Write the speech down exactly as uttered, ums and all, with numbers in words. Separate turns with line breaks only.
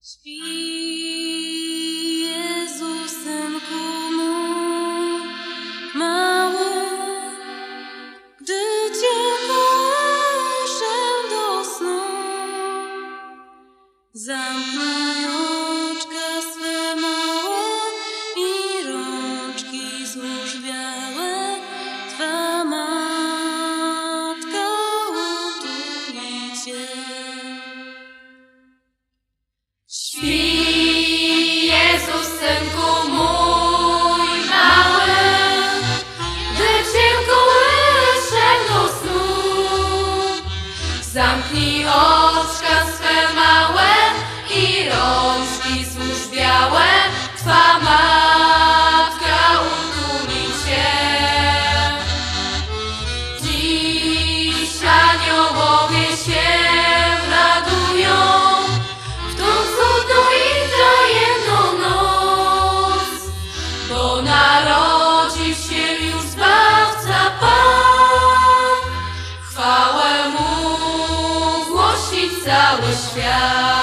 Śpi Jezus, synku mój mały, gdy Cię kołyszę do snu. Zamknij oczka swe małe i rączki złużwiałe, Twa matka utuli Cię.
Śpi, Jezus, synku mój mały, gdy Cię kołyszę do snu. Zamknij oczka swe małe i rączki złużwiałe, Twa matka utuli Cię. Dziś aniołowie się radują w tą cudną i tajemną noc, bo narodził się już Zbawca Pan. Chwałę Mu głosić cały świat.